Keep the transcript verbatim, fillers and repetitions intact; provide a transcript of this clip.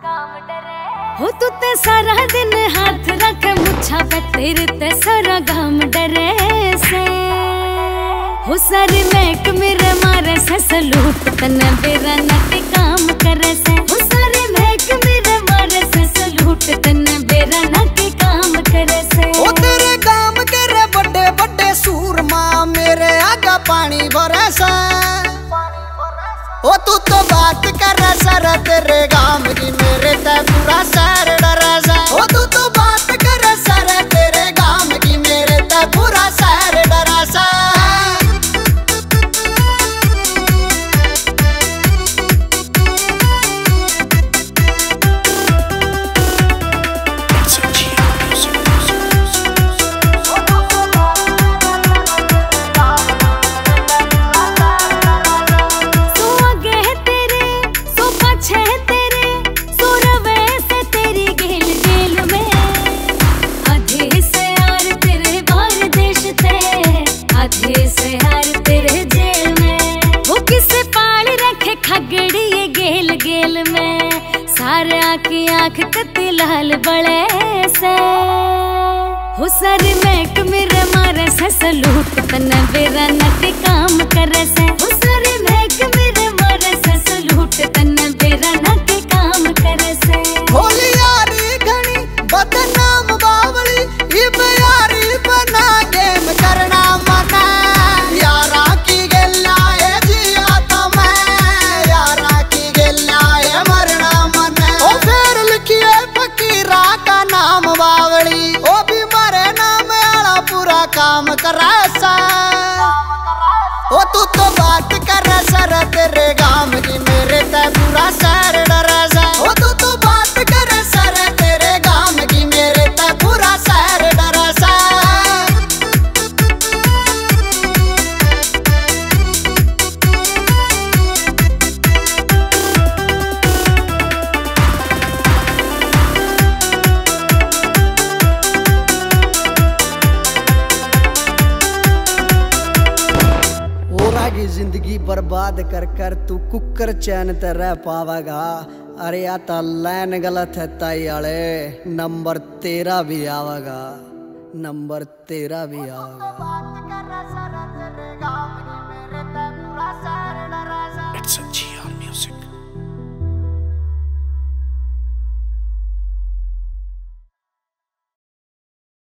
हो तू ते सारा दिन हाथ रख मुछा पे तेरे ते सारा गाम डरे से हो सारी मैक मेरे मारे से सलूट तने बेरा नट काम करे से हो सारी मैक मेरे मारे से सलूट तने बेरा नट काम करे से ओ तेरे गाम के रे बड़े बड़े सूरमा मेरे आगा पानी भरे से ओ तू तो बात कर सर तेरे गाम की मेरे ते पूरा शहर डरे से ओ तू तो बात कर सर तेरे गाम की मेरे ते पूरा शहर डरे से खगड़ी गेल गेल में सारे आँखी आँख कती लाल बड़े से हो सारी मैक मेरे मारे से सलूट तने बेरा नट काम करे से हो सारी मैक मेरे मारे से सलूट तने बेरा नट काम करे से होली यारी घनी बदनाम बावली ये यारी बना गेम करना मना यारा की गेला है जिया तो मैं यारा की गेला है मरना मना ओ फिर लिखिए फकीरा का नाम बावली ओ भी मरे नाम आला पूरा काम करे सा ओ तू तो बात कर सर तेरे गाम की मेरे ते पूरा शहर डरे सा ओ तू तो बात कर सर तेरे गाम की मेरे ते पूरा शहर डरे सा की जिंदगी बर्बाद कर कर तू कुकर चैन ते रह पावेगा। अरे या तो लाइन गलत है ताई आले नंबर तेरा भी आवेगा, नंबर तेरा भी आवेगा।